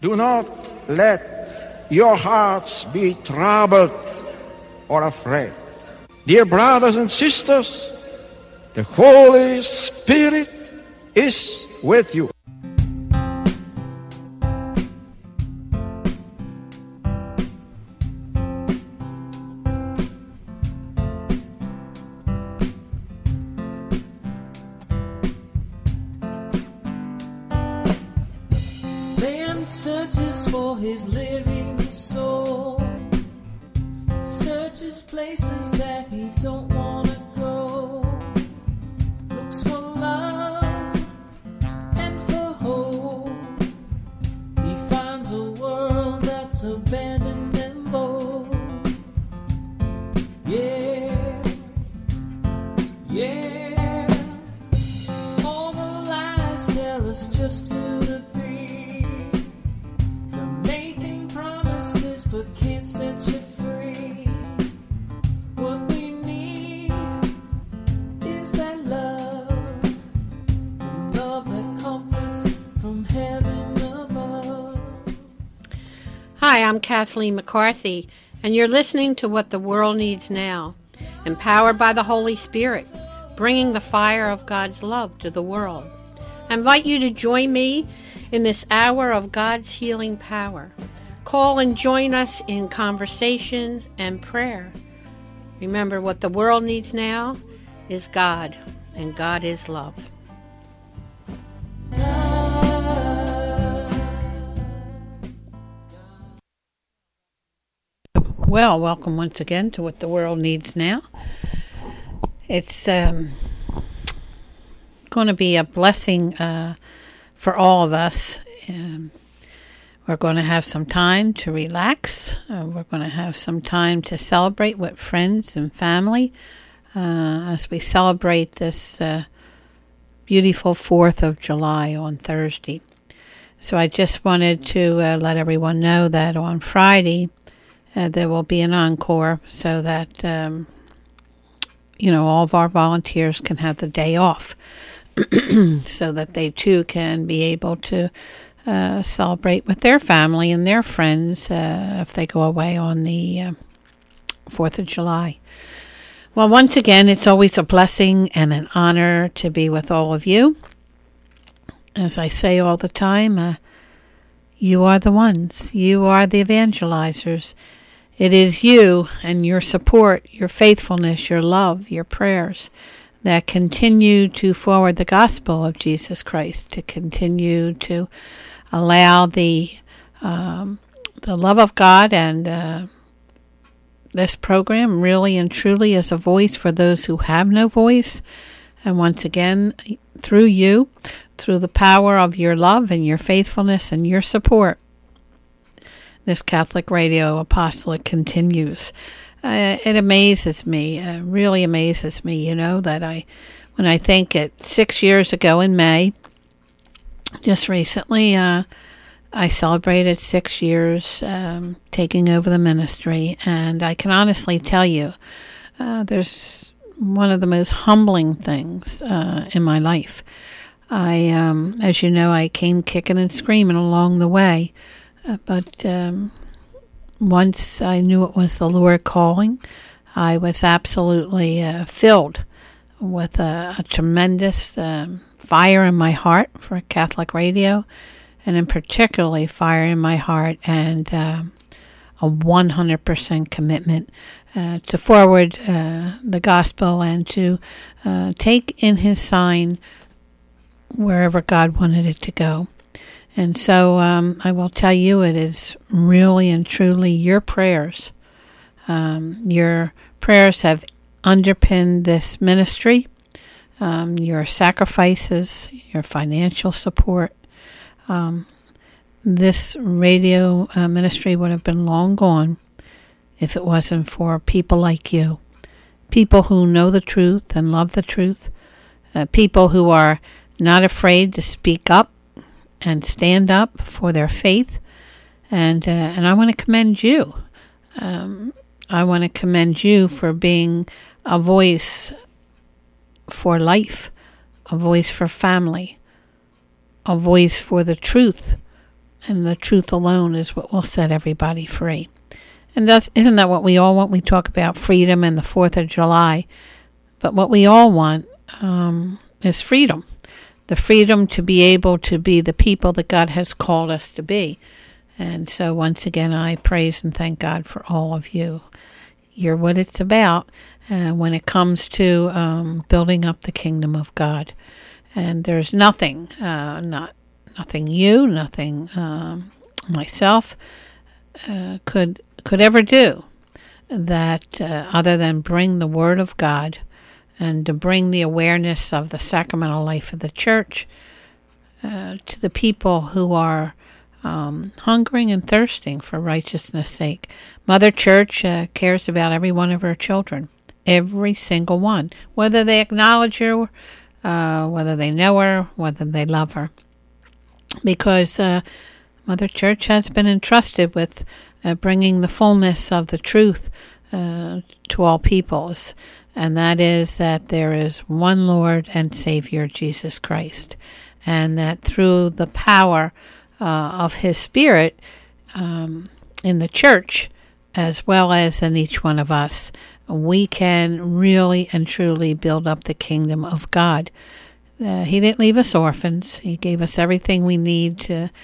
Do not let your hearts be troubled or afraid. Dear brothers and sisters, the Holy Spirit is with you. Man searches for his living soul, searches places that he don't want to go, looks for love and for hope. He finds a world that's abandoned them both. Yeah, yeah. All the lies tell us just who to be. They're making promises but can't set you free. What we need is that love, the love that comforts from heaven above. Hi, I'm Kathleen McCarthy, and you're listening to What the World Needs Now, empowered by the Holy Spirit, bringing the fire of God's love to the world. I invite you to join me in this hour of God's healing power. Call and join us in conversation and prayer. Remember, what the world needs now is God, and God is love. Well, welcome once again to What the World Needs Now. It's going to be a blessing for all of us. We're going to have some time to relax. We're going to have some time to celebrate with friends and family as we celebrate this beautiful 4th of July on Thursday. So I just wanted to let everyone know that on Friday there will be an encore so that, all of our volunteers can have the day off so that they too can be able to celebrate with their family and their friends if they go away on the 4th of July. Well, once again, it's always a blessing and an honor to be with all of you. As I say all the time, you are the ones. You are the evangelizers. It is you and your support, your faithfulness, your love, your prayers that continue to forward the gospel of Jesus Christ, to continue to allow the love of God and this program really and truly is a voice for those who have no voice. And once again, through you, through the power of your love and your faithfulness and your support, this Catholic Radio Apostolate continues. It amazes me, really amazes me, that when I think it 6 years ago in May, just recently, I celebrated 6 years taking over the ministry, and I can honestly tell you, there's one of the most humbling things in my life. As you know, I came kicking and screaming along the way, but once I knew it was the Lord calling, I was absolutely filled with a tremendous fire in my heart for Catholic Radio, and in particularly fire in my heart and a 100% commitment to forward the gospel and to take in His sign wherever God wanted it to go. And so I will tell you, it is really and truly your prayers. Your prayers have underpinned this ministry, your sacrifices, your financial support. This radio ministry would have been long gone if it wasn't for people like you, people who know the truth and love the truth, people who are not afraid to speak up and stand up for their faith, and I want to commend you. I want to commend you for being a voice for life, a voice for family, a voice for the truth, And the truth alone is what will set everybody free. And isn't that what we all want? We talk about freedom and the 4th of July. But what we all want is freedom. The freedom to be able to be the people that God has called us to be. And so once again, I praise and thank God for all of you. You're what it's about when it comes to building up the kingdom of God. And there's nothing, nothing you, nothing myself could ever do that other than bring the Word of God and to bring the awareness of the sacramental life of the church to the people who are hungering and thirsting for righteousness' sake. Mother Church cares about every one of her children, every single one, whether they acknowledge her, whether they know her, whether they love her. Because Mother Church has been entrusted with bringing the fullness of the truth to all peoples, and that is that there is one Lord and Savior, Jesus Christ, and that through the power of His Spirit in the church, as well as in each one of us, we can really and truly build up the kingdom of God. He didn't leave us orphans. He gave us everything we need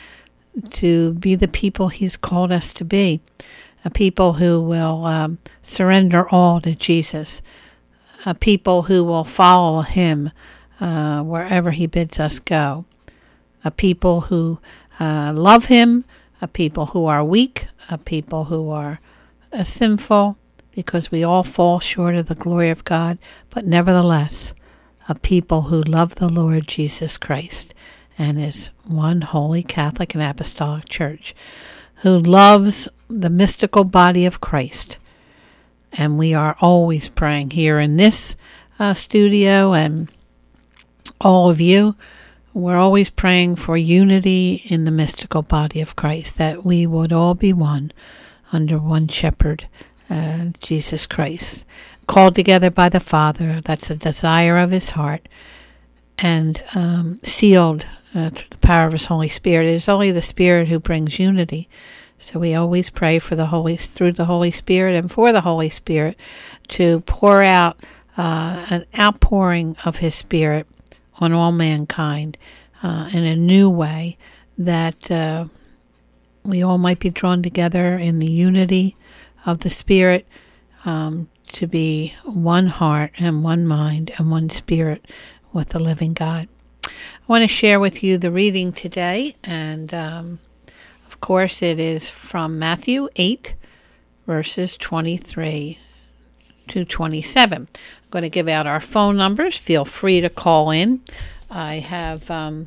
to be the people He's called us to be, a people who will surrender all to Jesus, a people who will follow Him wherever He bids us go, a people who love Him, a people who are weak, a people who are sinful, because we all fall short of the glory of God, but nevertheless, a people who love the Lord Jesus Christ and His one holy Catholic and Apostolic Church, who loves the mystical body of Christ. And we are always praying here in this studio, and all of you, we're always praying for unity in the mystical body of Christ, that we would all be one under one shepherd, Jesus Christ, called together by the Father. That's a desire of His heart, and sealed through the power of His Holy Spirit. It is only the Spirit who brings unity. So we always pray for through the Holy Spirit and for the Holy Spirit to pour out an outpouring of His Spirit on all mankind in a new way, that we all might be drawn together in the unity of the Spirit to be one heart and one mind and one spirit with the living God. I want to share with you the reading today, and of course, it is from Matthew 8, verses 23 to 27. I'm going to give out our phone numbers. Feel free to call in. I have a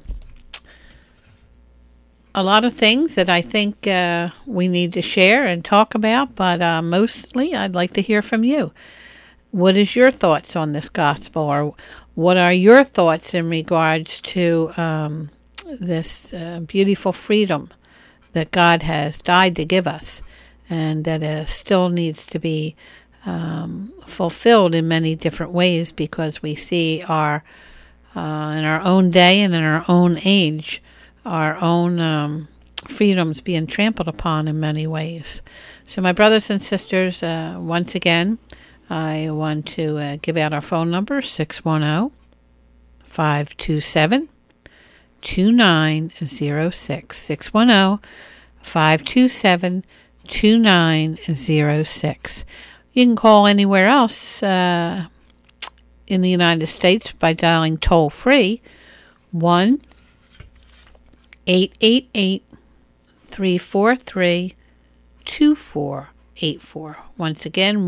lot of things that I think we need to share and talk about, but mostly I'd like to hear from you. What is your thoughts on this gospel, or what are your thoughts in regards to this beautiful freedom that God has died to give us, and that still needs to be fulfilled in many different ways, because we see in our own day and in our own age, our own freedoms being trampled upon in many ways. So my brothers and sisters, once again, I want to give out our phone number, 610-527-2906, 610-527-2906. You can call anywhere else in the United States by dialing toll-free 1-888-343-2484. Once again,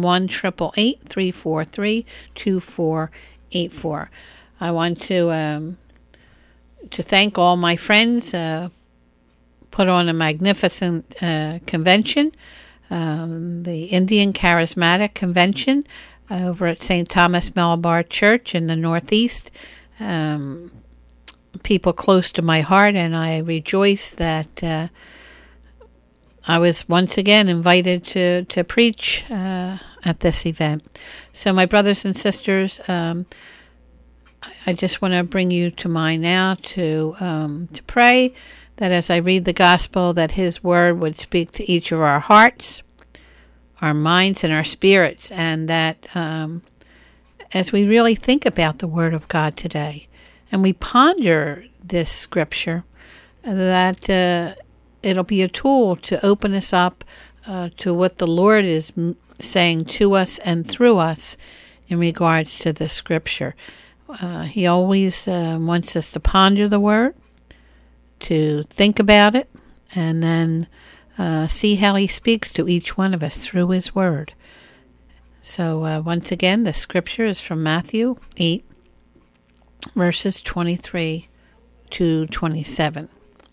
1-888-343-2484. I want to thank all my friends. Put on a magnificent convention, the Indian Charismatic Convention over at St. Thomas Malabar Church in the Northeast. People close to my heart, and I rejoice that I was once again invited to preach at this event. So my brothers and sisters, I just want to bring you to mind now to pray that as I read the gospel, that his word would speak to each of our hearts, our minds, and our spirits, and that as we really think about the word of God today, and we ponder this scripture, that it'll be a tool to open us up to what the Lord is saying to us and through us in regards to the scripture. He always wants us to ponder the word, to think about it, and then see how he speaks to each one of us through his word. So once again, the scripture is from Matthew 8, verses 23 to 27.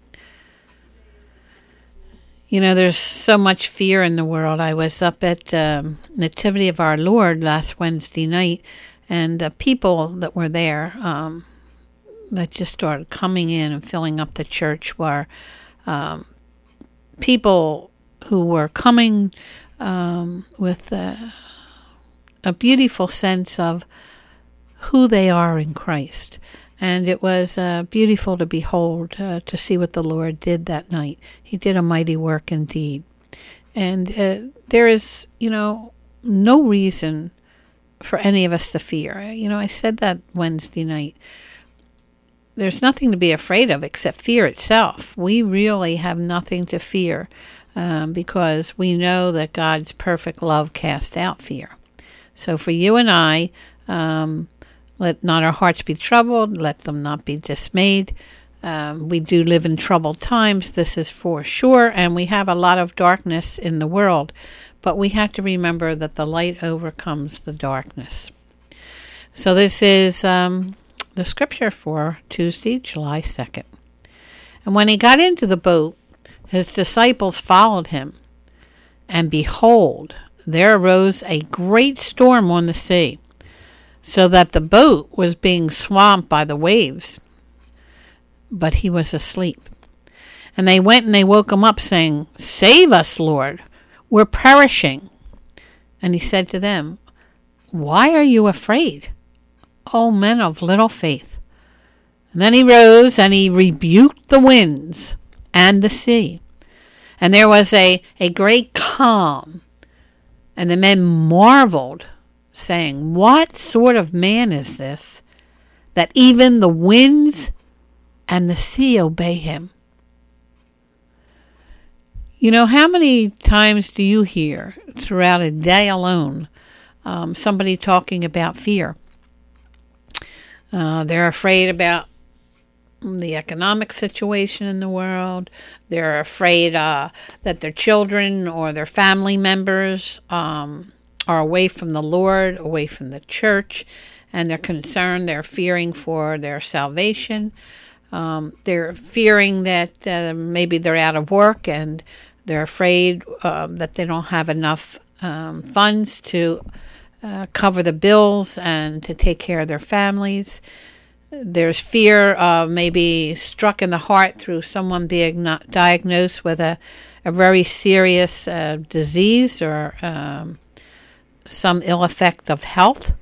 You know, there's so much fear in the world. I was up at Nativity of Our Lord last Wednesday night, and people that were there that just started coming in and filling up the church were people who were coming with a beautiful sense of who they are in Christ. And it was beautiful to behold, to see what the Lord did that night. He did a mighty work indeed. And there is, no reason for any of us to fear. I said that Wednesday night. There's nothing to be afraid of except fear itself. We really have nothing to fear because we know that God's perfect love casts out fear. So for you and I, let not our hearts be troubled, let them not be dismayed. We do live in troubled times, this is for sure, and we have a lot of darkness in the world, but we have to remember that the light overcomes the darkness. So this is the scripture for Tuesday, July 2nd. And when he got into the boat, his disciples followed him, and behold, there arose a great storm on the sea, so that the boat was being swamped by the waves. But he was asleep. And they went and they woke him up, saying, "Save us, Lord, we're perishing." And he said to them, "Why are you afraid, O men of little faith?" And then he rose and he rebuked the winds and the sea. And there was a great calm. And the men marveled, saying, "What sort of man is this, that even the winds and the sea obey him?" How many times do you hear throughout a day alone somebody talking about fear? They're afraid about the economic situation in the world. They're afraid that their children or their family members are away from the Lord, away from the church, and they're concerned, they're fearing for their salvation. They're fearing that maybe they're out of work, and they're afraid that they don't have enough funds to cover the bills and to take care of their families. There's fear maybe struck in the heart through someone being diagnosed with a very serious disease or some ill effect of health.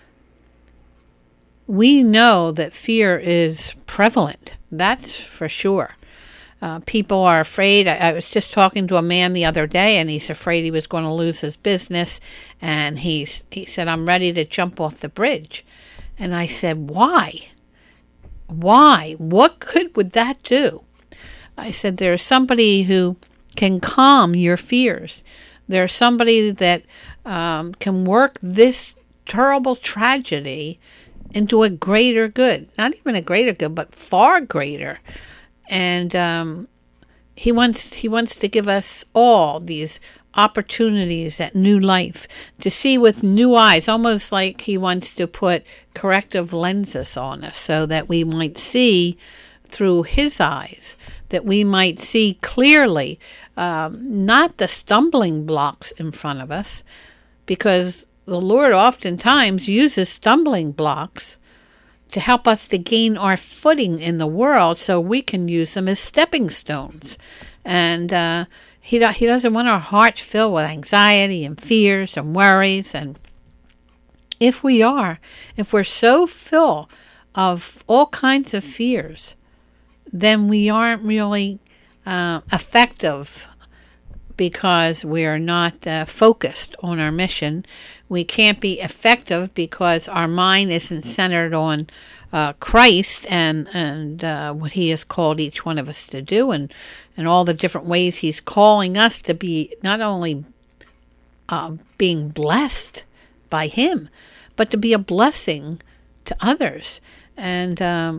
We know that fear is prevalent. That's for sure. People are afraid. I was just talking to a man the other day, and he's afraid he was going to lose his business. And he said, "I'm ready to jump off the bridge." And I said, "Why? Why? What good would that do?" I said, "There's somebody who can calm your fears. There's somebody that can work this terrible tragedy into a greater good. Not even a greater good, but far greater." And he wants to give us all these opportunities at new life, to see with new eyes, almost like he wants to put corrective lenses on us so that we might see through his eyes, that we might see clearly, not the stumbling blocks in front of us, because the Lord oftentimes uses stumbling blocks to help us to gain our footing in the world so we can use them as stepping stones. And he doesn't want our hearts filled with anxiety and fears and worries. And if we're so full of all kinds of fears, then we aren't really effective, because we are not focused on our mission. We can't be effective because our mind isn't centered on Christ and what He has called each one of us to do, and all the different ways He's calling us to be, not only being blessed by Him, but to be a blessing to others. And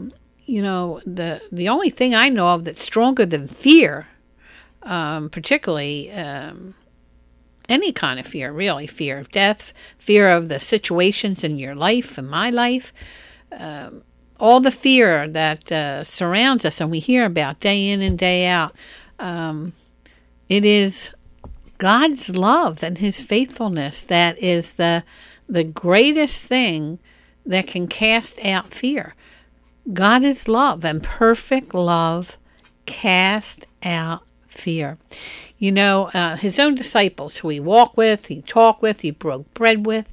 the only thing I know of that's stronger than fear, particularly any kind of fear, really, fear of death, fear of the situations in your life and my life, all the fear that surrounds us and we hear about day in and day out, it is God's love and His faithfulness that is the greatest thing that can cast out fear. God is love, and perfect love cast out fear. His own disciples, who He walked with, He talked with, He broke bread with,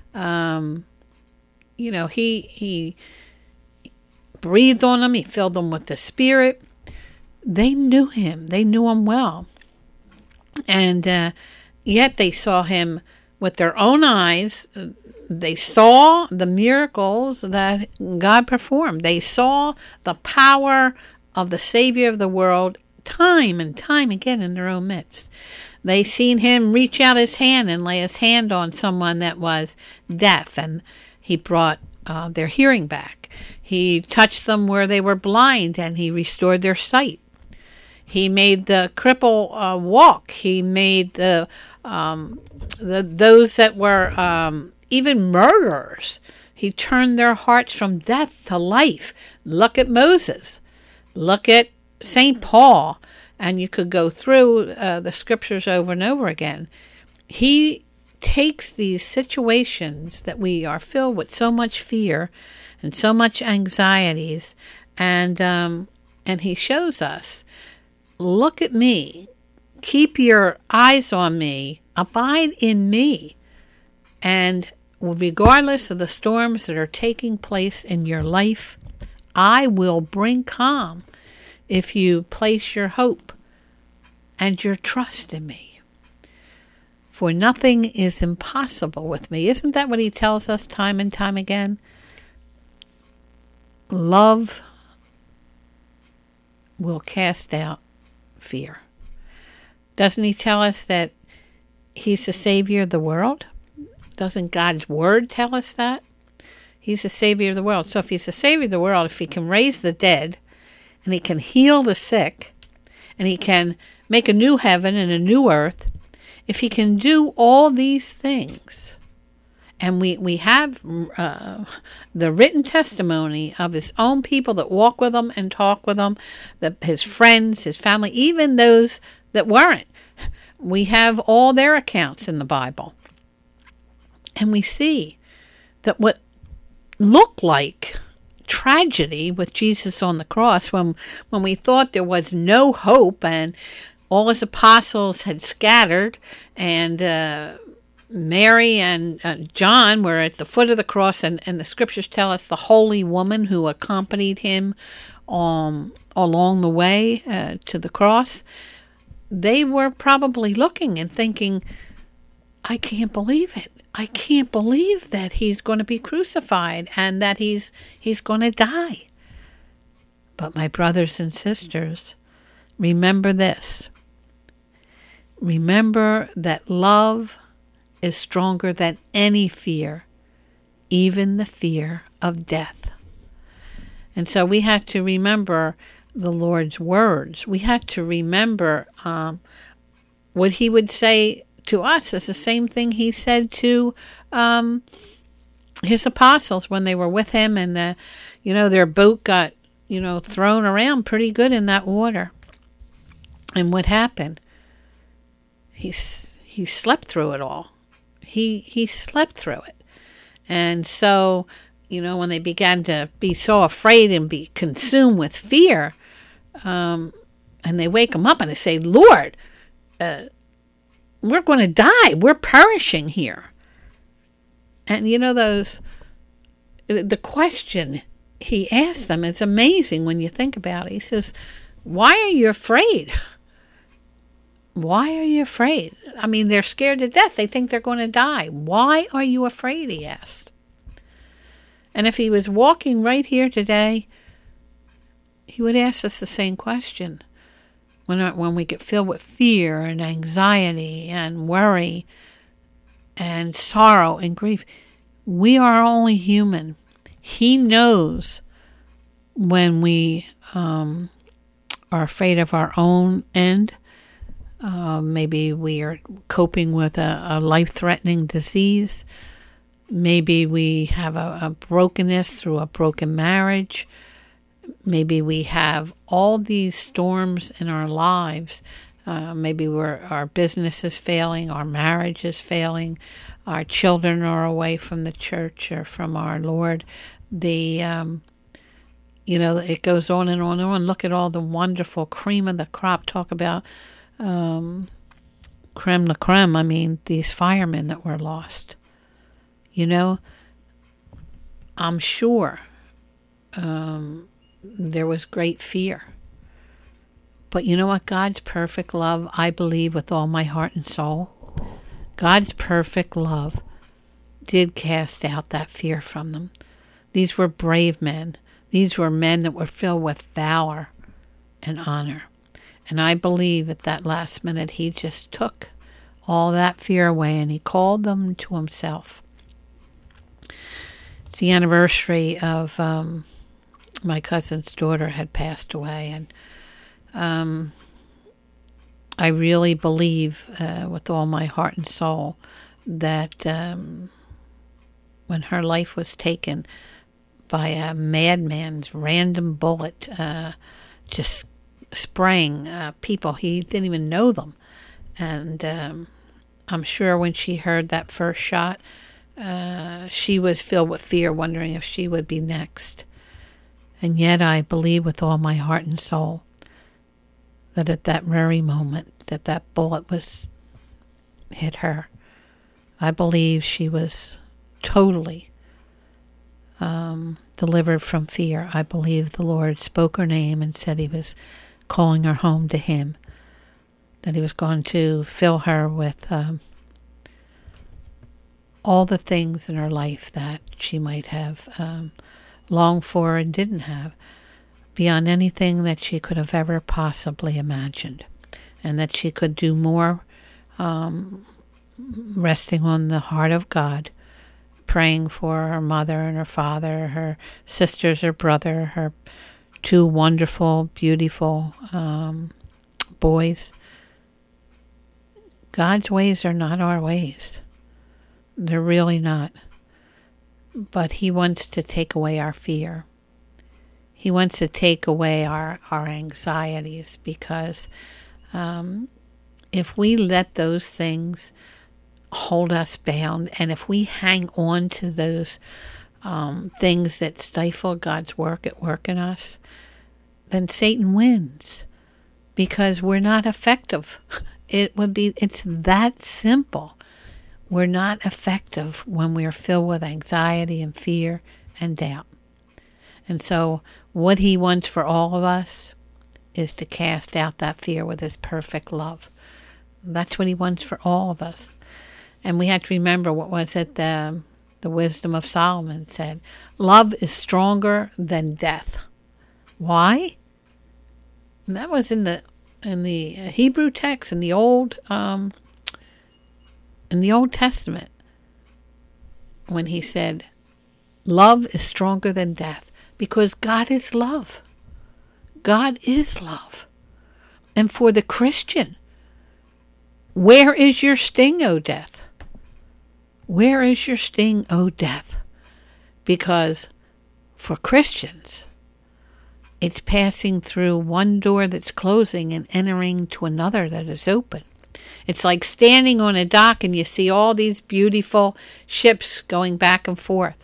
He breathed on them, He filled them with the Spirit. They knew Him. They knew Him well. And yet they saw Him with their own eyes. They saw the miracles that God performed. They saw the power of the Savior of the world time and time again in their own midst. They seen Him reach out His hand and lay His hand on someone that was deaf, and He brought their hearing back. He touched them where they were blind, and He restored their sight. He made the cripple walk. He made those that were even murderers. He turned their hearts from death to life. Look at Moses. Look at St. Paul. And you could go through the scriptures over and over again. He takes these situations that we are filled with so much fear and so much anxieties, and He shows us, look at me, keep your eyes on me, abide in me, and regardless of the storms that are taking place in your life, I will bring calm if you place your hope and your trust in me. For nothing is impossible with me. Isn't that what He tells us time and time again? Love will cast out fear. Doesn't He tell us that He's the Savior of the world? Doesn't God's Word tell us that? He's the Savior of the world. So if He's the Savior of the world, if He can raise the dead, and He can heal the sick, and He can make a new heaven and a new earth, if He can do all these things, and we have the written testimony of His own people that walk with Him and talk with Him, His friends, His family, even those that weren't. We have all their accounts in the Bible. And we see that what looked like tragedy with Jesus on the cross, when we thought there was no hope and all His apostles had scattered, and Mary and John were at the foot of the cross, and the scriptures tell us the holy woman who accompanied Him along the way to the cross, they were probably looking and thinking, I can't believe it. I can't believe that He's going to be crucified and that he's going to die. But my brothers and sisters, remember this. Remember that love is stronger than any fear, even the fear of death. And so we have to remember the Lord's words. We have to remember what He would say to us is the same thing He said to His apostles when they were with Him, and their boat got thrown around pretty good in that water. And what happened? He slept through it all. He slept through it. And so, when they began to be so afraid and be consumed with fear, and they wake Him up and they say, Lord, we're going to die. We're perishing here. And the question he asked them, it's amazing when you think about it. He says, why are you afraid? Why are you afraid? I mean, they're scared to death. They think they're going to die. Why are you afraid? He asked. And if he was walking right here today, he would ask us the same question. When we get filled with fear and anxiety and worry and sorrow and grief, we are only human. He knows when we are afraid of our own end. Maybe we are coping with a life-threatening disease. Maybe we have a brokenness through a broken marriage. Maybe we have all these storms in our lives. Maybe our business is failing, our marriage is failing, our children are away from the church or from our Lord. It goes on and on and on. Look at all the wonderful cream of the crop. Talk about creme de creme. I mean, these firemen that were lost. I'm sure there was great fear. But you know what? God's perfect love, I believe with all my heart and soul, God's perfect love did cast out that fear from them. These were brave men. These were men that were filled with valor and honor. And I believe at that last minute he just took all that fear away and he called them to himself. It's the anniversary of my cousin's daughter had passed away, and I really believe with all my heart and soul that when her life was taken by a madman's random bullet, just spraying people, he didn't even know them. And I'm sure when she heard that first shot, she was filled with fear, wondering if she would be next. And yet I believe with all my heart and soul that at that very moment that bullet was hit her, I believe she was totally delivered from fear. I believe the Lord spoke her name and said he was calling her home to him, that he was going to fill her with all the things in her life that she might have longed for and didn't have, beyond anything that she could have ever possibly imagined, and that she could do more resting on the heart of God, praying for her mother and her father, her sisters, her brother, her two wonderful, beautiful boys. God's ways are not our ways. They're really not. But he wants to take away our fear. He wants to take away our anxieties, because if we let those things hold us bound, and if we hang on to those things that stifle God's work at work in us, then Satan wins, because we're not effective. It's that simple. We're not effective when we are filled with anxiety and fear and doubt. And so what he wants for all of us is to cast out that fear with his perfect love. That's what he wants for all of us. And we have to remember, what was it, the wisdom of Solomon said, love is stronger than death. Why? And that was in the Hebrew text, in the Old Testament, when he said, love is stronger than death, because God is love. God is love. And for the Christian, where is your sting, O death? Where is your sting, O death? Because for Christians, it's passing through one door that's closing and entering to another that is open. It's like standing on a dock and you see all these beautiful ships going back and forth.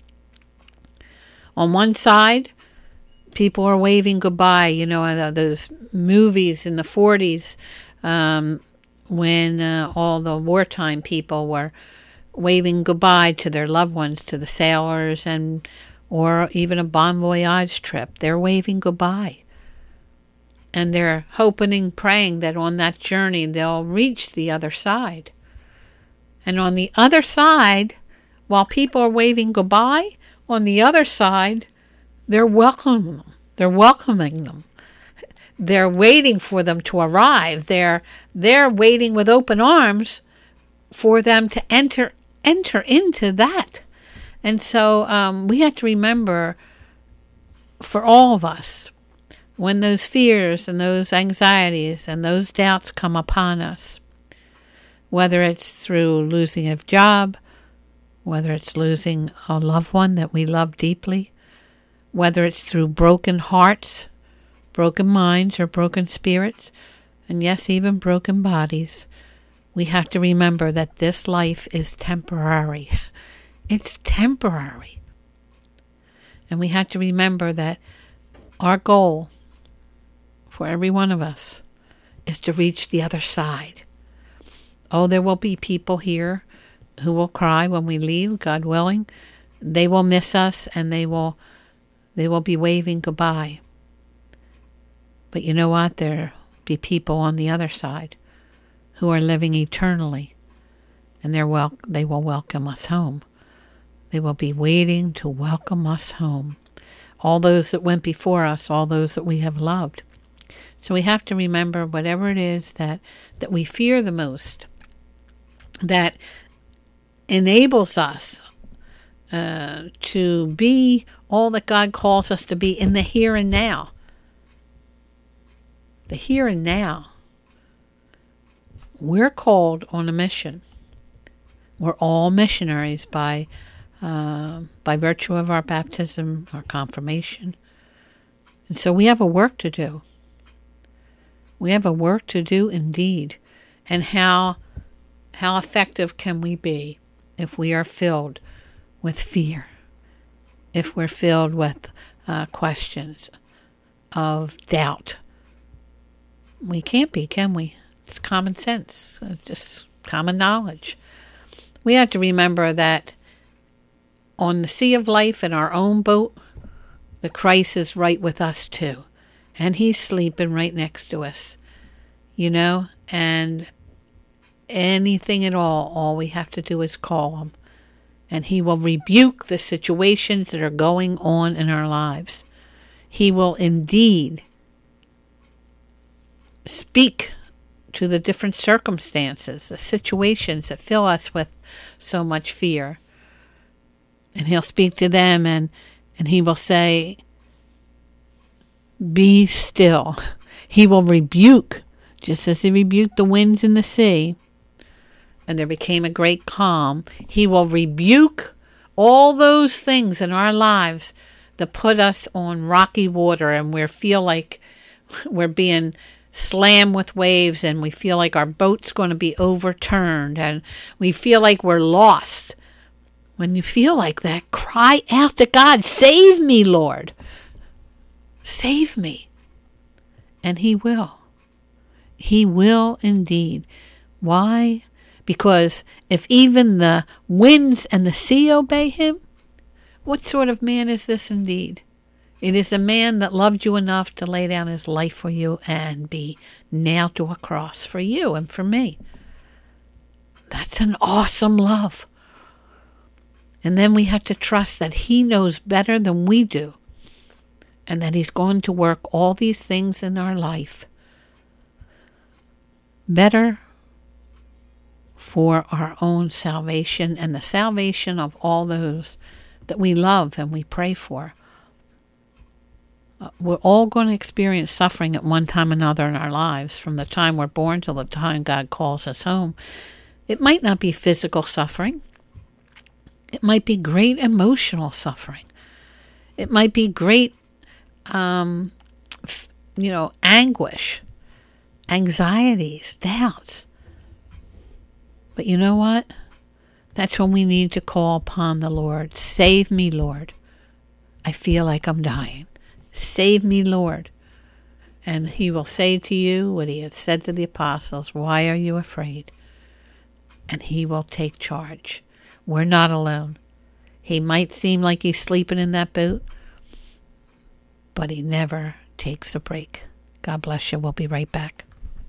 On one side, people are waving goodbye. You know, those movies in the 40s when all the wartime people were waving goodbye to their loved ones, to the sailors, and or even a bon voyage trip. They're waving goodbye. And they're hoping and praying that on that journey they'll reach the other side. And on the other side, while people are waving goodbye, on the other side, they're welcoming them. They're welcoming them. They're waiting for them to arrive. They're waiting with open arms for them to enter into that. And so we have to remember, for all of us, when those fears and those anxieties and those doubts come upon us, whether it's through losing a job, whether it's losing a loved one that we love deeply, whether it's through broken hearts, broken minds, or broken spirits, and yes, even broken bodies, we have to remember that this life is temporary. It's temporary. And we have to remember that our goal for every one of us is to reach the other side. Oh, there will be people here who will cry when we leave, God willing. They will miss us, and they will be waving goodbye. But you know what? There'll be people on the other side who are living eternally, and they will welcome us home. They will be waiting to welcome us home. All those that went before us, all those that we have loved. So we have to remember, whatever it is that we fear the most, that enables us to be all that God calls us to be in the here and now. The here and now. We're called on a mission. We're all missionaries by virtue of our baptism, our confirmation. And so we have a work to do. We have a work to do indeed. And how effective can we be if we are filled with fear? If we're filled with questions of doubt? We can't be, can we? It's common sense, just common knowledge. We have to remember that on the sea of life in our own boat, the Christ is right with us too. And he's sleeping right next to us, and anything at all we have to do is call him. And he will rebuke the situations that are going on in our lives. He will indeed speak to the different circumstances, the situations that fill us with so much fear. And he'll speak to them and he will say, be still. He will rebuke, just as he rebuked the winds and the sea, and there became a great calm. He will rebuke all those things in our lives that put us on rocky water, and we feel like we're being slammed with waves, and we feel like our boat's going to be overturned, and we feel like we're lost. When you feel like that, cry out to God, save me, Lord. Save me. And he will. He will indeed. Why? Because if even the winds and the sea obey him, what sort of man is this indeed? It is a man that loved you enough to lay down his life for you and be nailed to a cross for you and for me. That's an awesome love. And then we have to trust that he knows better than we do, and that he's going to work all these things in our life better for our own salvation and the salvation of all those that we love and we pray for. We're all going to experience suffering at one time or another in our lives, from the time we're born till the time God calls us home. It might not be physical suffering. It might be great emotional suffering. It might be great, anguish, anxieties, doubts. But you know what? That's when we need to call upon the Lord. Save me, Lord. I feel like I'm dying. Save me, Lord. And he will say to you what he has said to the apostles, why are you afraid? And he will take charge. We're not alone. He might seem like he's sleeping in that boat, but he never takes a break. God bless you. We'll be right back.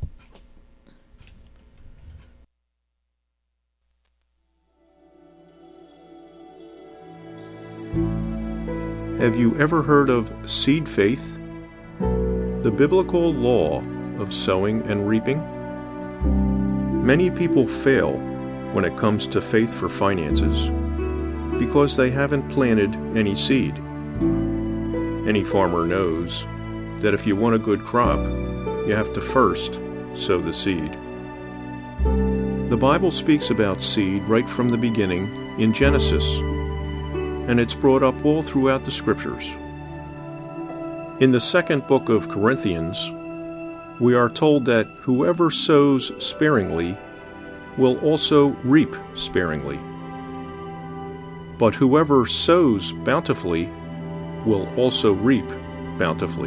Have you ever heard of seed faith? The biblical law of sowing and reaping? Many people fail when it comes to faith for finances because they haven't planted any seed. Any farmer knows that if you want a good crop, you have to first sow the seed. The Bible speaks about seed right from the beginning in Genesis, and it's brought up all throughout the Scriptures. In the second book of Corinthians, we are told that whoever sows sparingly will also reap sparingly, but whoever sows bountifully will also reap bountifully.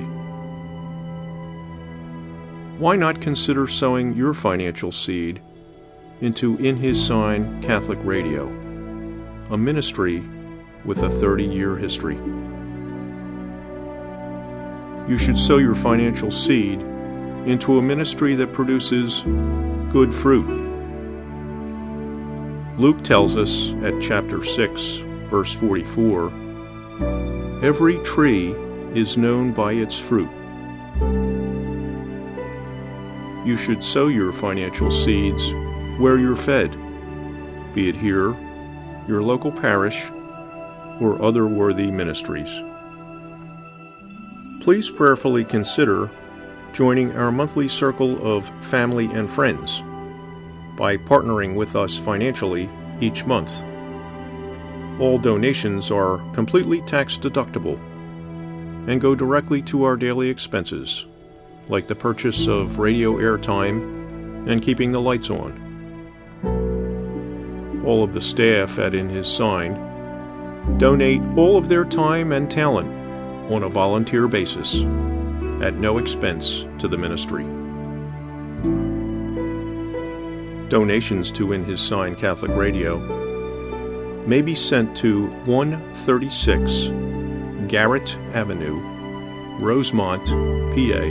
Why not consider sowing your financial seed into In His Sign Catholic Radio, a ministry with a 30-year history? You should sow your financial seed into a ministry that produces good fruit. Luke tells us at chapter 6, verse 44, "Every tree is known by its fruit." You should sow your financial seeds where you're fed, be it here, your local parish, or other worthy ministries. Please prayerfully consider joining our monthly circle of family and friends by partnering with us financially each month. All donations are completely tax deductible and go directly to our daily expenses, like the purchase of radio airtime and keeping the lights on. All of the staff at In His Sign donate all of their time and talent on a volunteer basis at no expense to the ministry. Donations to In His Sign Catholic Radio may be sent to 136 Garrett Avenue, Rosemont, PA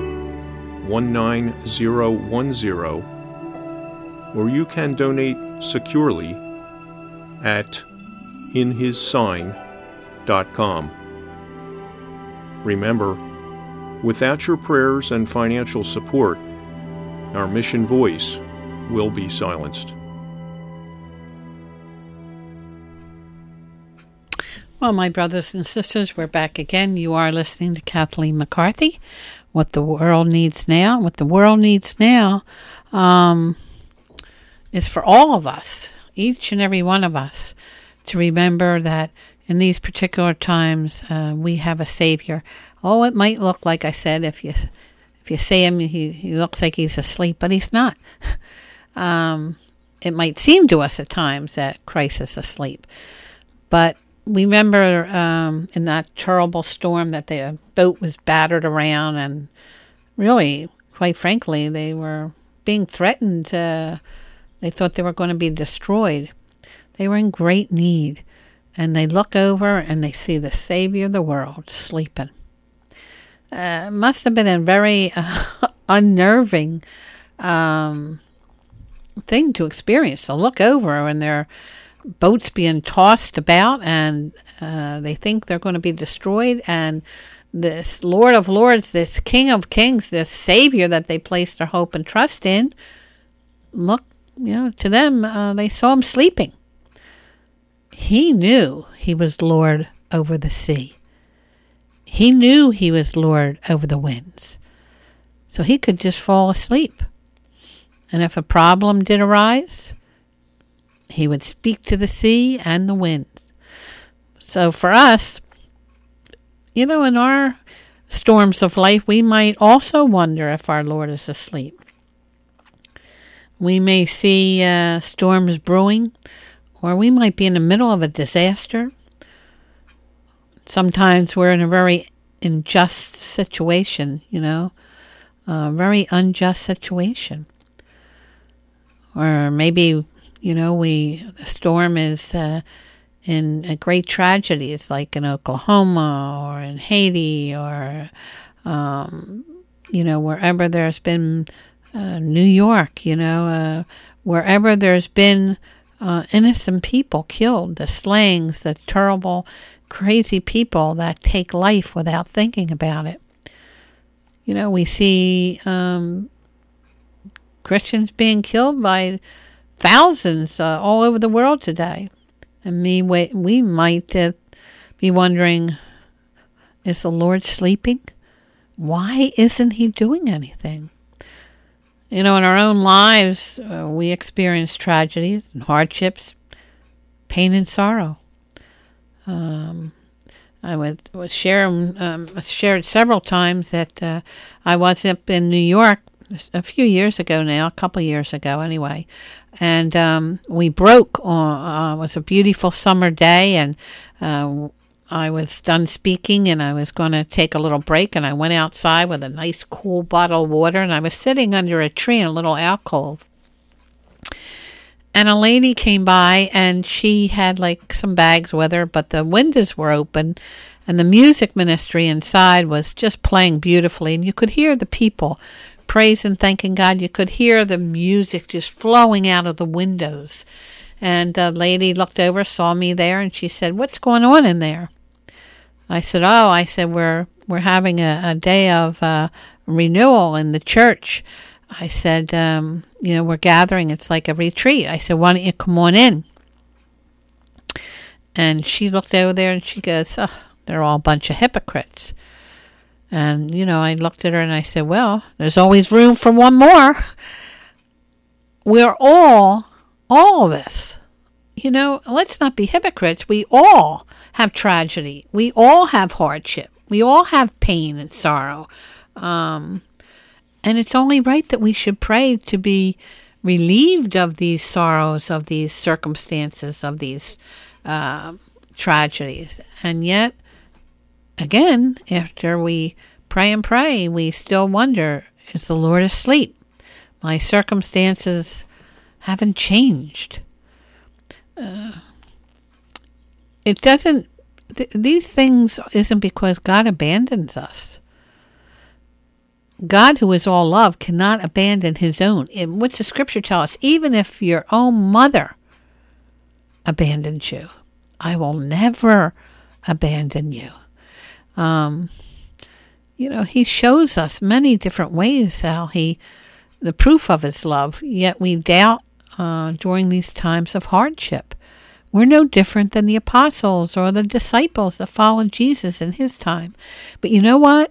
19010, or you can donate securely at inhissign.com. Remember, without your prayers and financial support, our mission voice will be silenced. Well, my brothers and sisters, we're back again. You are listening to Kathleen McCarthy, What the World Needs Now. What the world needs now is for all of us, each and every one of us, to remember that in these particular times, we have a Savior. Oh, it might look like I said, if you see him, he looks like he's asleep, but he's not. It might seem to us at times that Christ is asleep. But remember in that terrible storm that the boat was battered around, and really, quite frankly, they were being threatened. They thought they were going to be destroyed. They were in great need. And they look over and they see the Savior of the world sleeping. It must have been a very unnerving thing to experience. So look over and their boats being tossed about, and they think they're going to be destroyed. And this Lord of Lords, this King of Kings, this Savior that they placed their hope and trust in, look, to them, they saw him sleeping. He knew he was Lord over the sea. He knew he was Lord over the winds. So he could just fall asleep. And if a problem did arise, he would speak to the sea and the winds. So for us, in our storms of life, we might also wonder if our Lord is asleep. We may see storms brewing, or we might be in the middle of a disaster. Sometimes we're in a very unjust situation, a very unjust situation. Or maybe, the storm is in great tragedies like in Oklahoma or in Haiti or, wherever there's been New York, wherever there's been innocent people killed, the slayings, the terrible, crazy people that take life without thinking about it. We see Christians being killed by thousands all over the world today. And we might be wondering, is the Lord sleeping? Why isn't he doing anything? In our own lives, we experience tragedies and hardships, pain and sorrow. I was shared several times that I was up in New York a few years ago now, a couple of years ago anyway, and we broke on, it was a beautiful summer day, and I was done speaking and I was going to take a little break, and I went outside with a nice cool bottle of water, and I was sitting under a tree in a little alcove. And a lady came by, and she had like some bags with her, but the windows were open, and the music ministry inside was just playing beautifully, and you could hear the people praising, thanking God. You could hear the music just flowing out of the windows. And the lady looked over, saw me there, and she said, "What's going on in there?" I said, we're having a day of renewal in the church. I said, we're gathering. It's like a retreat. I said, "Why don't you come on in?" And she looked over there and she goes, "Oh, they're all a bunch of hypocrites." And, I looked at her and I said, "Well, there's always room for one more." We're all of us. Let's not be hypocrites. We all have tragedy. We all have hardship. We all have pain and sorrow. And it's only right that we should pray to be relieved of these sorrows, of these circumstances, of these tragedies. And yet, again, after we pray and pray, we still wonder, is the Lord asleep? My circumstances haven't changed. It doesn't, these things isn't because God abandons us. God, who is all love, cannot abandon his own. What's the scripture tell us? Even if your own mother abandons you, I will never abandon you. He shows us many different ways how the proof of his love, yet we doubt during these times of hardship. We're no different than the apostles or the disciples that followed Jesus in his time. But you know what?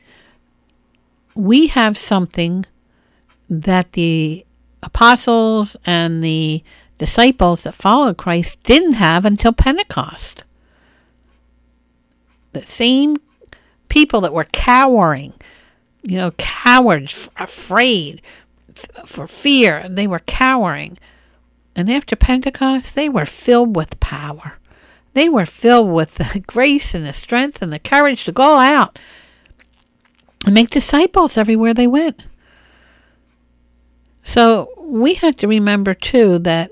We have something that the apostles and the disciples that followed Christ didn't have until Pentecost. The same people that were cowering, cowards, afraid, for fear, they were cowering. And after Pentecost, they were filled with power. They were filled with the grace and the strength and the courage to go out and make disciples everywhere they went. So we have to remember too that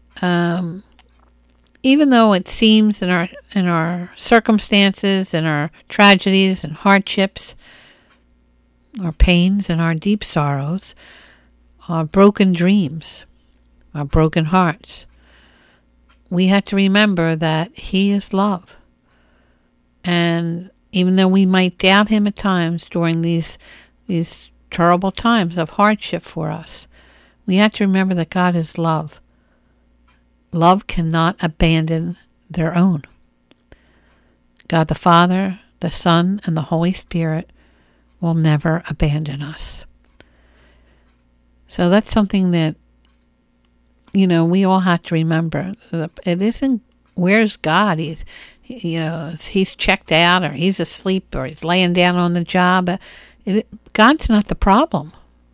even though it seems in our circumstances and our tragedies and hardships, our pains and our deep sorrows, our broken dreams, our broken hearts, we have to remember that he is love. And even though we might doubt him at times during these terrible times of hardship for us, we have to remember that God is love. Love cannot abandon their own. God the Father, the Son, and the Holy Spirit will never abandon us. So that's something that, we all have to remember. It isn't, where's God? He's checked out, or he's asleep, or he's laying down on the job. God's not the problem.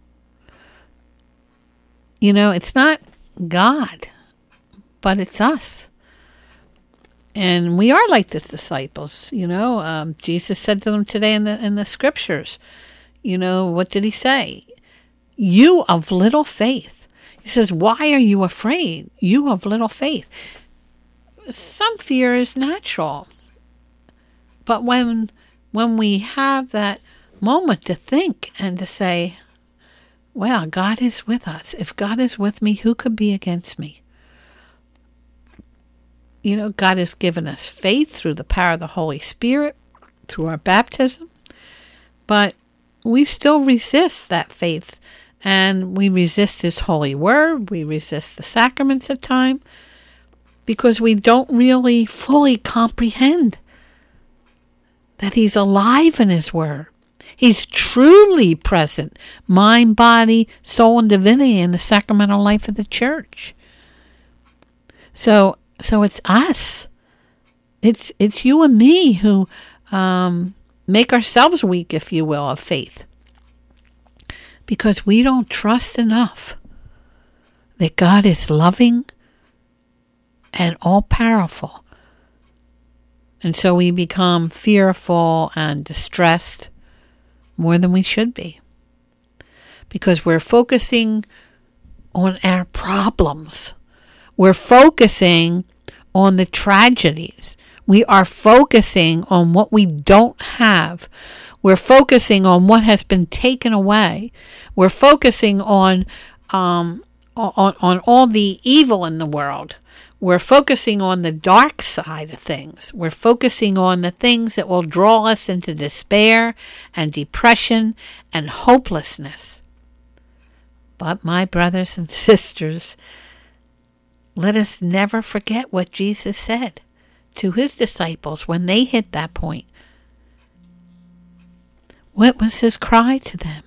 It's not God, but it's us. And we are like the disciples, Jesus said to them today in the scriptures, what did he say? You of little faith. He says, why are you afraid? You of little faith. some fear is natural. But when we have that moment to think and to say, well, God is with us. If God is with me, who could be against me? You know, God has given us faith through the power of the Holy Spirit, through our baptism. But we still resist that faith, and we resist His holy word. We resist the sacraments at times because we don't really fully comprehend that He's alive in His word. He's truly present, mind, body, soul, and divinity in the sacramental life of the church. So it's us. It's you and me who make ourselves weak, if you will, of faith. Because we don't trust enough that God is loving and all-powerful. And so we become fearful and distressed more than we should be. Because we're focusing on our problems. We're focusing on the tragedies. We are focusing on what we don't have. We're focusing on what has been taken away. We're focusing on all the evil in the world. We're focusing on the dark side of things. We're focusing on the things that will draw us into despair and depression and hopelessness. But my brothers and sisters, let us never forget what Jesus said to His disciples when they hit that point. What was His cry to them?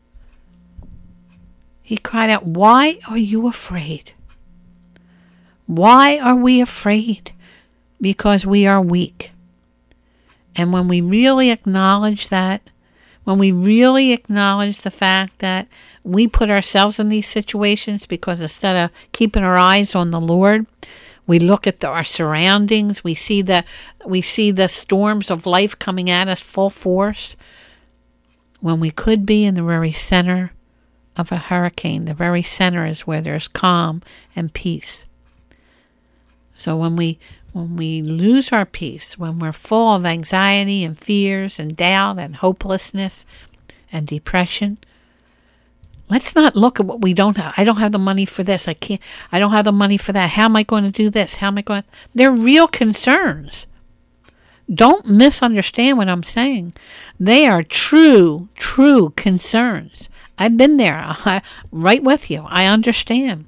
He cried out, "Why are you afraid?" Why are we afraid? Because we are weak. And when we really acknowledge that, when we really acknowledge the fact that we put ourselves in these situations because instead of keeping our eyes on the Lord, we look at our surroundings, we see the storms of life coming at us full force, when we could be in the very center of a hurricane. The very center is where there's calm and peace. So when we lose our peace, when we're full of anxiety and fears and doubt and hopelessness and depression, let's not look at what we don't have. I don't have the money for this. I don't have the money for that. How am I going to do this? They're real concerns. Don't misunderstand what I'm saying. They are true concerns. I've been there, right with you. I understand.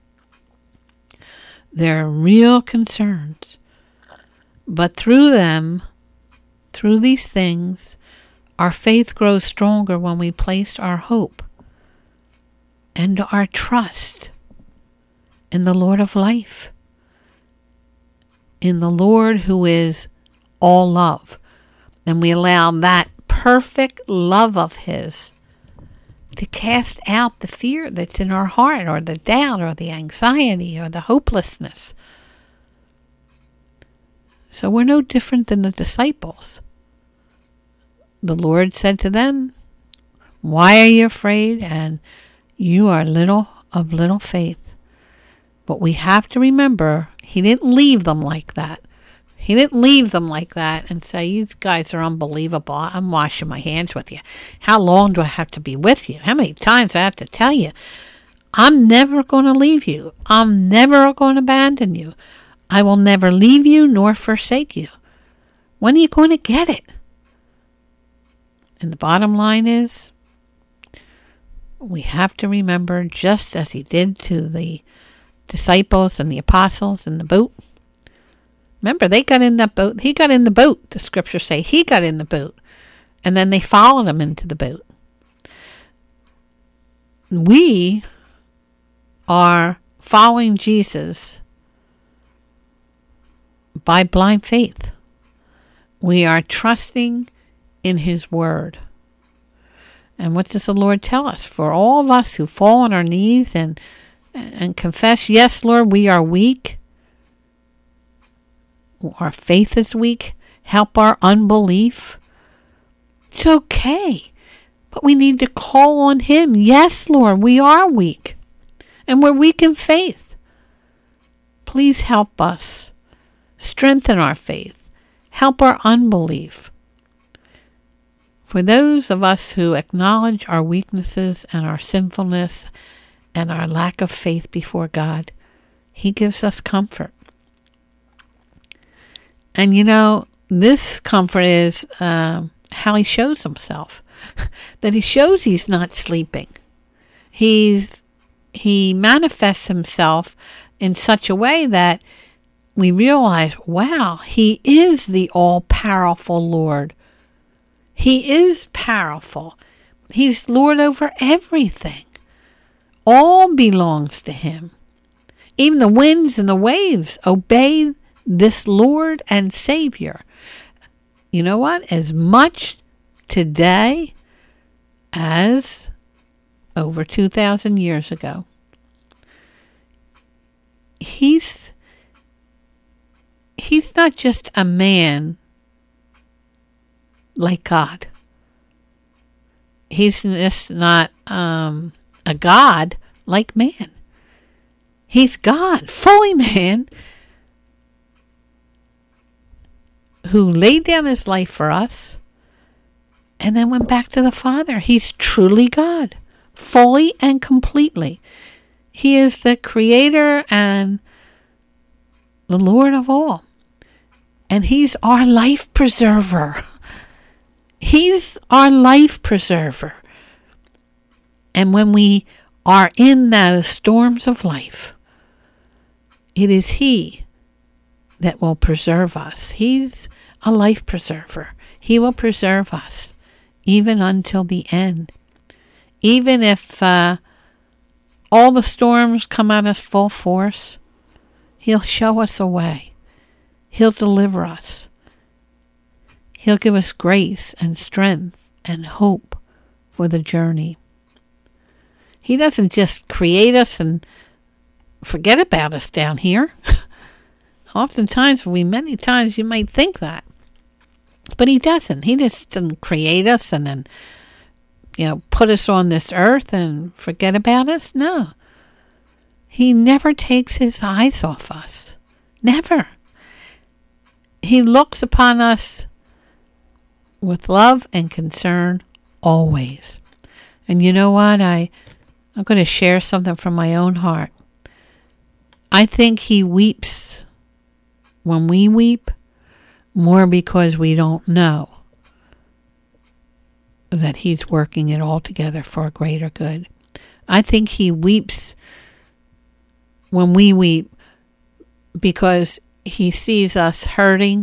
They're real concerns. But through them, through these things, our faith grows stronger when we place our hope and our trust in the Lord of life, in the Lord who is all love. And we allow that perfect love of His to cast out the fear that's in our heart, or the doubt, or the anxiety, or the hopelessness. So we're no different than the disciples. The Lord said to them, "Why are you afraid? And you are of little faith." But we have to remember, He didn't leave them like that. He didn't leave them like that and say, "You guys are unbelievable. I'm washing my hands with you. How long do I have to be with you? How many times do I have to tell you? I'm never going to leave you. I'm never going to abandon you. I will never leave you nor forsake you." When are you going to get it? And the bottom line is, we have to remember, just as He did to the disciples and the apostles in the boat. Remember, they got in that boat. He got in the boat. The scriptures say He got in the boat. And then they followed Him into the boat. We are following Jesus by blind faith. We are trusting in His word. And what does the Lord tell us? For all of us who fall on our knees and confess, "Yes, Lord, we are weak. Our faith is weak. Help our unbelief." It's okay. But we need to call on Him. "Yes, Lord, we are weak. And we're weak in faith. Please help us strengthen our faith, help our unbelief. For those of us who acknowledge our weaknesses and our sinfulness and our lack of faith before God, He gives us comfort. And this comfort is how He shows Himself. That He shows He's not sleeping. He manifests Himself in such a way that we realize, wow, He is the all-powerful Lord. He is powerful. He's Lord over everything. All belongs to Him. Even the winds and the waves obey this Lord and Savior. You know what? As much today as over 2,000 years ago. He's not just a man like God. He's just not a God like man. He's God, fully man, who laid down His life for us and then went back to the Father. He's truly God, fully and completely. He is the Creator and the Lord of all. And He's our life preserver. He's our life preserver. And when we are in those storms of life, it is He that will preserve us. He's a life preserver. He will preserve us even until the end. Even if all the storms come at us full force, He'll show us a way. He'll deliver us. He'll give us grace and strength and hope for the journey. He doesn't just create us and forget about us down here. Oftentimes, many times you might think that. But He doesn't. He just doesn't create us and then, put us on this earth and forget about us. No. He never takes His eyes off us. Never. He looks upon us with love and concern always. And you know what? I'm going to share something from my own heart. I think He weeps when we weep more because we don't know that He's working it all together for a greater good. I think He weeps when we weep because He sees us hurting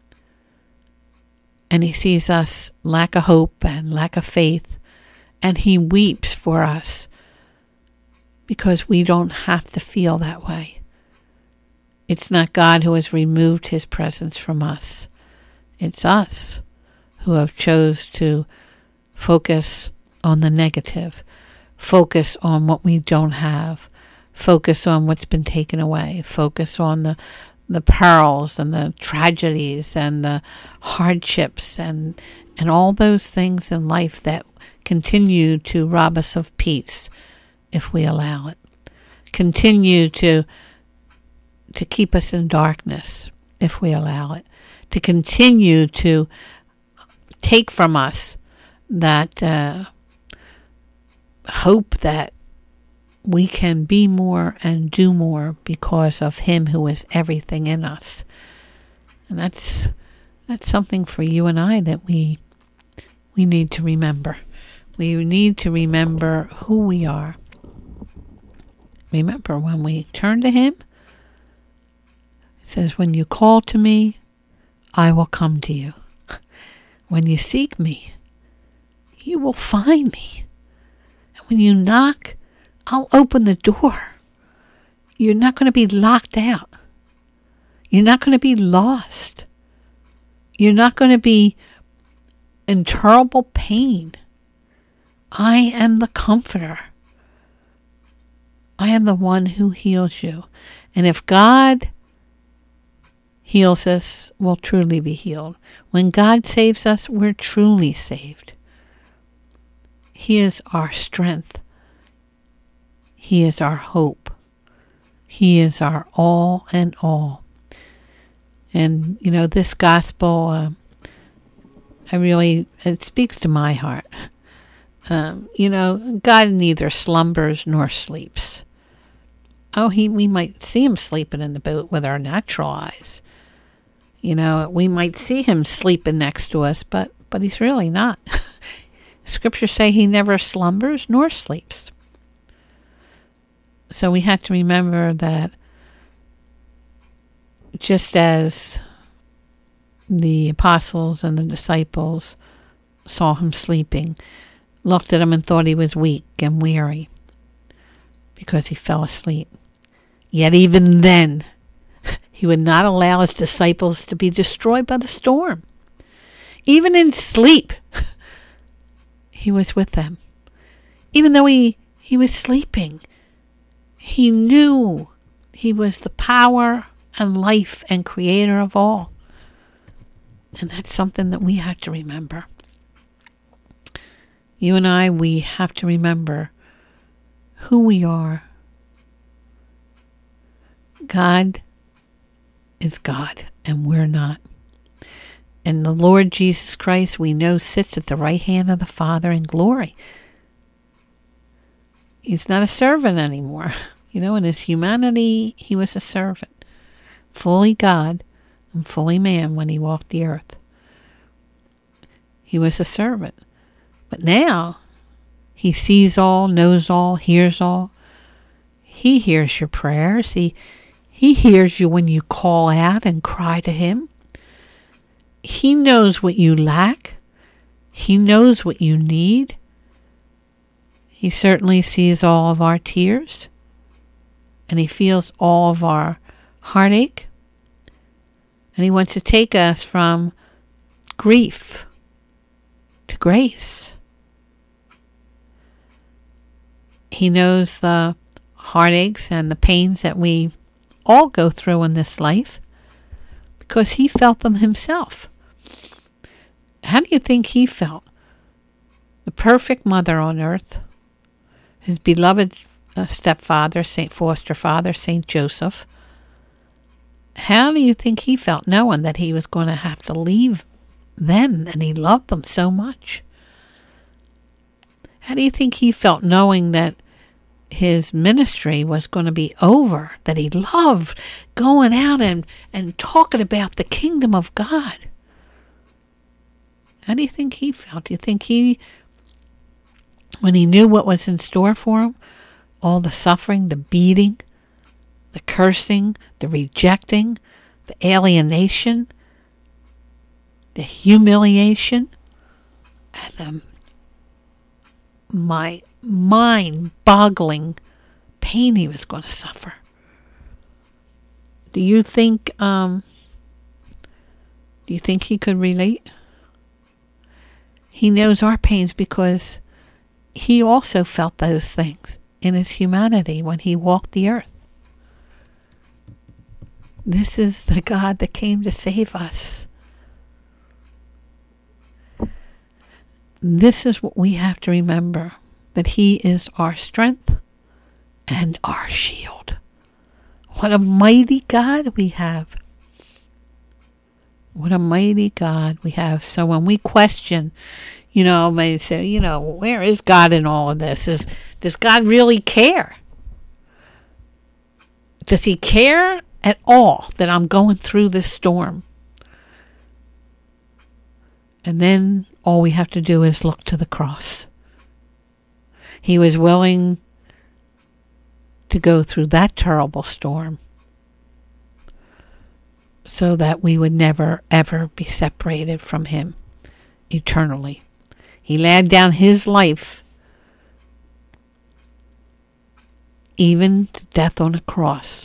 and He sees us lack of hope and lack of faith, and He weeps for us because we don't have to feel that way. It's not God who has removed His presence from us. It's us who have chose to focus on the negative, focus on what we don't have, focus on what's been taken away, focus on the perils and the tragedies and the hardships and all those things in life that continue to rob us of peace if we allow it. Continue to keep us in darkness if we allow it. To continue to take from us that hope that we can be more and do more because of Him who is everything in us. And that's something for you and I that we need to remember. We need to remember who we are. Remember, when we turn to Him, it says, when you call to me, I will come to you. When you seek me, you will find me. And when you knock, I'll open the door. You're not going to be locked out. You're not going to be lost. You're not going to be in terrible pain. I am the comforter. I am the one who heals you. And if God heals us, we'll truly be healed. When God saves us, we're truly saved. He is our strength. He is our hope. He is our all and all. And, this gospel, it speaks to my heart. God neither slumbers nor sleeps. We might see him sleeping in the boat with our natural eyes. We might see him sleeping next to us, but he's really not. Scriptures say he never slumbers nor sleeps. So we have to remember that just as the apostles and the disciples saw him sleeping, looked at him and thought he was weak and weary because he fell asleep. Yet even then, he would not allow his disciples to be destroyed by the storm. Even in sleep, he was with them. Even though he was sleeping, he knew he was the power and life and creator of all. And that's something that we have to remember. You and I, we have to remember who we are. God is God, and we're not. And the Lord Jesus Christ, we know, sits at the right hand of the Father in glory. He's not a servant anymore. In his humanity, he was a servant. Fully God and fully man when he walked the earth. He was a servant. But now, he sees all, knows all, hears all. He hears your prayers. He hears you when you call out and cry to him. He knows what you lack. He knows what you need. He certainly sees all of our tears. And he feels all of our heartache. And he wants to take us from grief to grace. He knows the heartaches and the pains that we all go through in this life because he felt them himself. How do you think he felt? The perfect mother on earth, his beloved stepfather, St. Foster Father, St. Joseph. How do you think he felt knowing that he was going to have to leave them and he loved them so much? How do you think he felt knowing that his ministry was going to be over, that he loved going out and talking about the kingdom of God? How do you think he felt? Do you think when he knew what was in store for him, all the suffering, the beating, the cursing, the rejecting, the alienation, the humiliation, and my mind-boggling pain he was going to suffer? Do you think he could relate? He knows our pains because he also felt those things in his humanity when he walked the earth. This is the God that came to save us. This is what we have to remember, that he is our strength and our shield. What a mighty God we have. What a mighty God we have. So when we question, they say, where is God in all of this? Does God really care? Does he care at all that I'm going through this storm? And then all we have to do is look to the cross. He was willing to go through that terrible storm so that we would never, ever be separated from him eternally. He laid down his life even to death on a cross.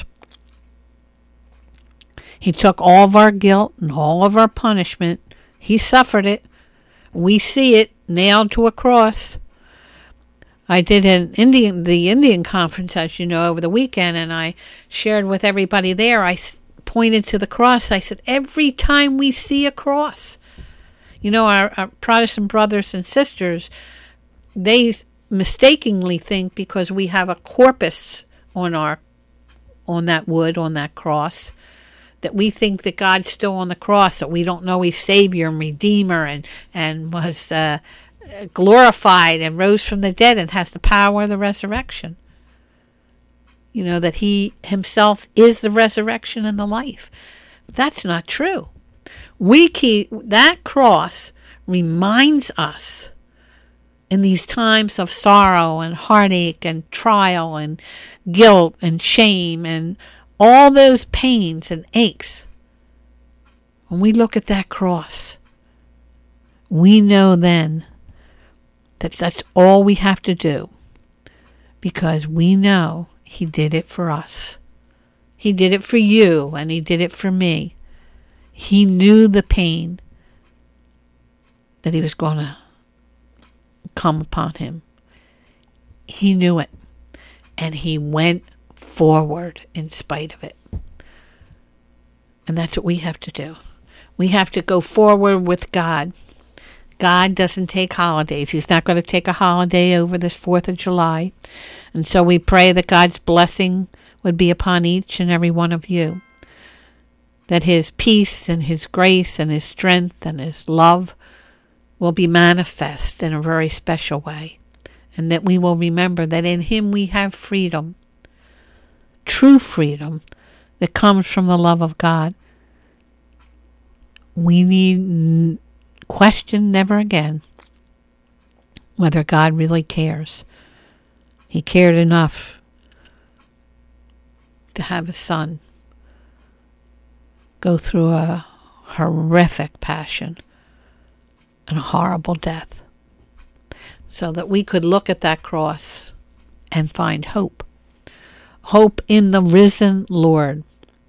He took all of our guilt and all of our punishment. He suffered it. We see it nailed to a cross. I did the Indian conference, as you know, over the weekend, and I shared with everybody there. I pointed to the cross. I said, every time we see a cross, our Protestant brothers and sisters, they mistakenly think because we have a corpus on that wood, on that cross, that we think that God's still on the cross, that we don't know He's Savior and Redeemer and was glorified and rose from the dead and has the power of the resurrection. You know, that He Himself is the resurrection and the life. That's not true. That cross reminds us in these times of sorrow and heartache and trial and guilt and shame and all those pains and aches. When we look at that cross, we know then that that's all we have to do, because we know He did it for us. He did it for you, and He did it for me. He knew the pain that He was going to come upon Him. He knew it, and He went forward in spite of it. And that's what we have to do. We have to go forward with God. God doesn't take holidays. He's not going to take a holiday over this 4th of July. And so we pray that God's blessing would be upon each and every one of you. That His peace and His grace and His strength and His love will be manifest in a very special way. And that we will remember that in Him we have freedom. True freedom that comes from the love of God. We need question never again whether God really cares. He cared enough to have His Son go through a horrific passion and a horrible death, so that we could look at that cross and find hope. Hope in the risen Lord.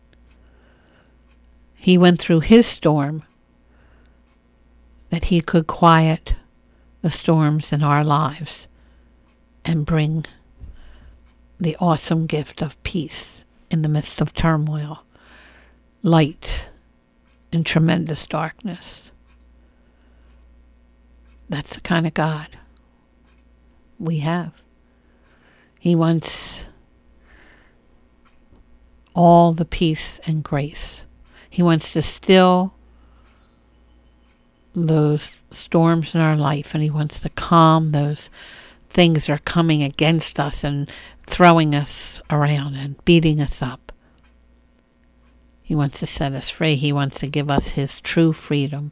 He went through His storm that He could quiet the storms in our lives and bring the awesome gift of peace in the midst of turmoil, light in tremendous darkness. That's the kind of God we have. He wants all the peace and grace. He wants to still those storms in our life, and He wants to calm those things that are coming against us and throwing us around and beating us up. He wants to set us free. He wants to give us His true freedom.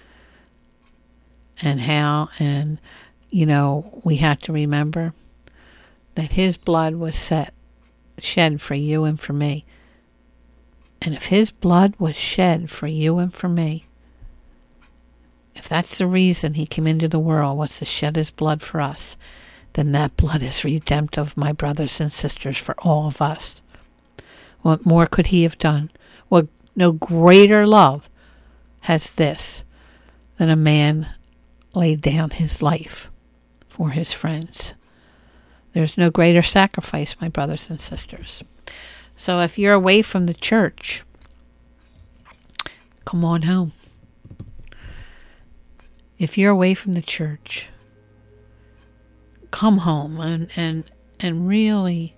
And we have to remember that His blood was shed for you and for me. And if His blood was shed for you and for me, if that's the reason He came into the world, was to shed His blood for us, then that blood is redemptive, my brothers and sisters, for all of us. What more could He have done? Well, no greater love has this than a man laid down his life for his friends. There's no greater sacrifice, my brothers and sisters. So if you're away from the church, come on home. If you're away from the church, come home and really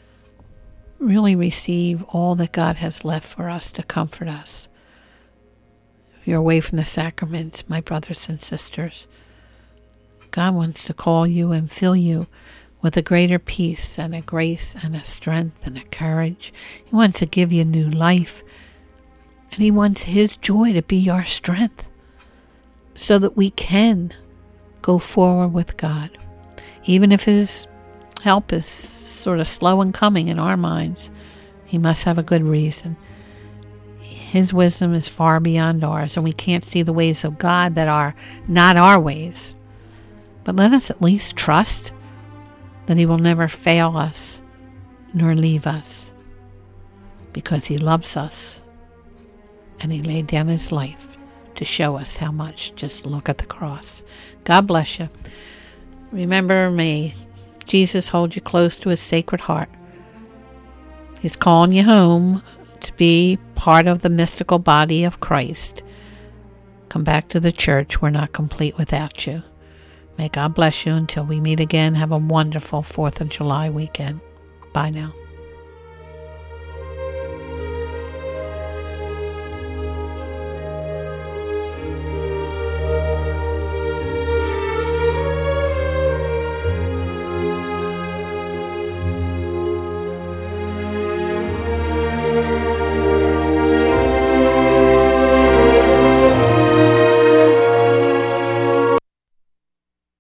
receive all that God has left for us to comfort us. If you're away from the sacraments, my brothers and sisters, God wants to call you and fill you with a greater peace and a grace and a strength and a courage. He wants to give you new life, and He wants His joy to be our strength, so that we can go forward with God. Even if His help is sort of slow in coming in our minds, He must have a good reason. His wisdom is far beyond ours, and we can't see the ways of God that are not our ways. But let us at least trust that He will never fail us nor leave us, because He loves us, and He laid down His life to show us how much. Just look at the cross. God bless you. Remember, may Jesus hold you close to His sacred heart. He's calling you home to be part of the mystical body of Christ. Come back to the church. We're not complete without you. May God bless you until we meet again. Have a wonderful 4th of July weekend. Bye now.